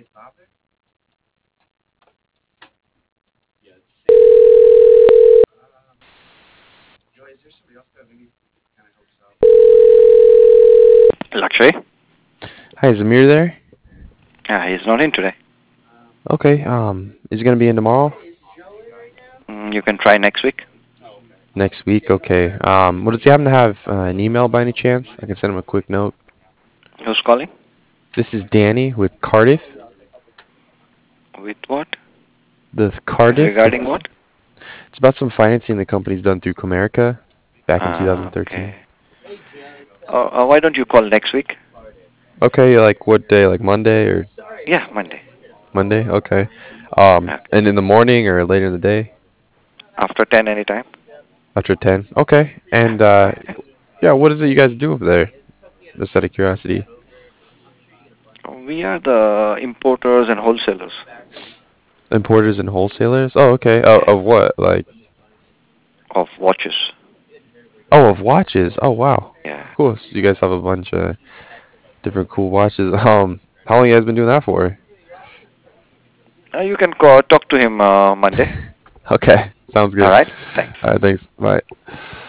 Lakshay? Hi, is Amir there? He's not in today. Okay, is he gonna be in tomorrow? You can try next week. Next week? Okay. Well, does he happen to have an email by any chance? I can send him a quick note. Who's calling? This is Danny with Cardiff. With what? The Cardiff, Regarding what? it's about some financing the company's done through Comerica back in Okay. 2013. Why don't you call next week? Okay, like what day? Like Monday or Yeah, Monday. Monday? Okay. Uh, And in the morning or later in the day? After 10 anytime. After 10? Okay. And Okay. yeah, what is it you guys do over there? Just out of curiosity. We are the importers and wholesalers. Importers and wholesalers? Oh, okay. Oh, Yeah. of what? Like, Of watches. oh, of watches. Oh, wow. Yeah. Cool. So you guys have a bunch of different cool watches. How long you guys been doing that for? You can call, talk to him Monday. Okay, sounds All good. right. Thanks. All right, thanks. Bye.